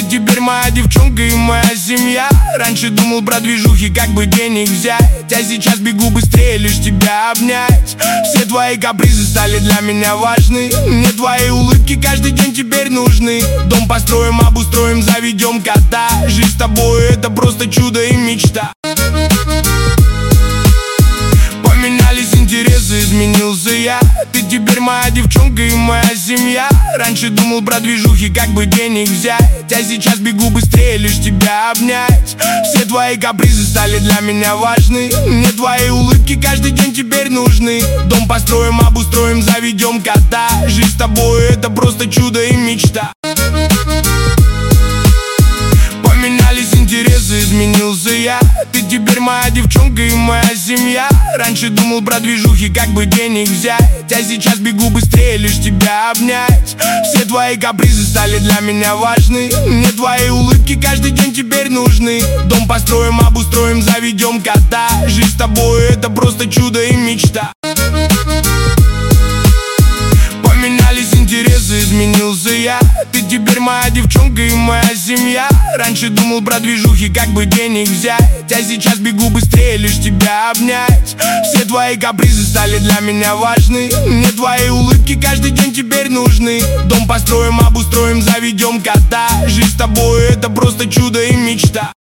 теперь моя девчонка и моя семья. Раньше думал про движухи, как бы денег взять, а сейчас бегу быстрее, лишь тебя обнять. Все твои капризы стали для меня важны. Мне твои улыбки каждый день теперь нужны. Дом построим, обустроим, заведем кота. Жизнь с тобой — это просто чудо и мечта. Поменялись интересы, изменился я. Ты теперь моя девчонка и моя семья. Раньше думал про движухи, как бы денег взять, а сейчас бегу быстрее, лишь тебя обнять. Все твои капризы стали для меня важны. Мне твои улыбки каждый день теперь нужны. Дом построим, обустроим, заведем кота. Жизнь с тобой — это просто чудо и мечта. Поменялись интересы, изменился я. Ты теперь моя девчонка и моя семья. Раньше думал про движухи, как бы денег взять, а сейчас бегу быстрее, лишь тебя обнять. Все твои капризы стали для меня важны. Мне твои улыбки каждый день теперь нужны. Дом построим, обустроим, заведем кота. Жизнь с тобой — это просто чудо и мечта. Поменялись интересы, изменился я. Ты теперь моя девчонка и моя семья. Раньше думал про движухи, как бы денег взять, а сейчас бегу быстрее, лишь тебя обнять. Все твои капризы стали для меня важны. Мне твои улыбки каждый день теперь нужны. Дом построим, обустроим, заведем кота. Жизнь с тобой — это просто чудо и мечта.